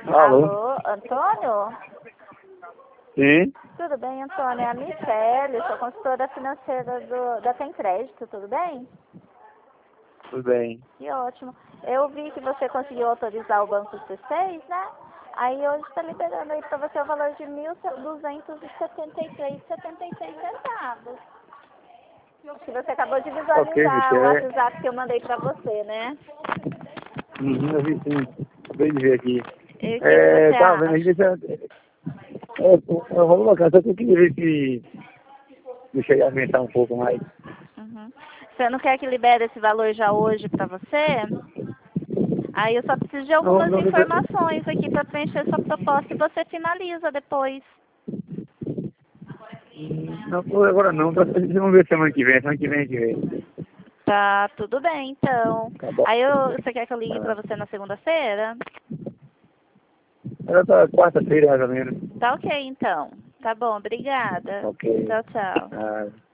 Alô? Alô, Antônio? Sim? Tudo bem, Antônio? É a Michele, sou consultora financeira da Tem Crédito, tudo bem? Tudo bem. Que ótimo. Eu vi que você conseguiu autorizar o Banco C6, né? Aí hoje está liberando aí para você o valor de R$ 1.273,76. Que você acabou de Ok, visualizar o Michele. WhatsApp que eu mandei para você, né? Eu vi sim. Acabei de ver aqui. E o que você Tava vendo acha? aqui. Eu vou colocar, só que eu queria ver se chegar a aumentar um pouco mais. Uhum. Você não quer que libere esse valor já hoje para você? Aí eu só preciso de Não, algumas não, informações aqui para preencher sua proposta e você finaliza depois. não por agora não. Vamos ver semana que vem. Semana que vem a gente vê. Tá, tudo bem, então. Tá bom. Aí você quer que eu ligue para você na segunda-feira? Ela tá quarta-feira, mais ou menos. Tá ok, então. Tá bom, obrigada. Ok. Tchau, tchau. Ah,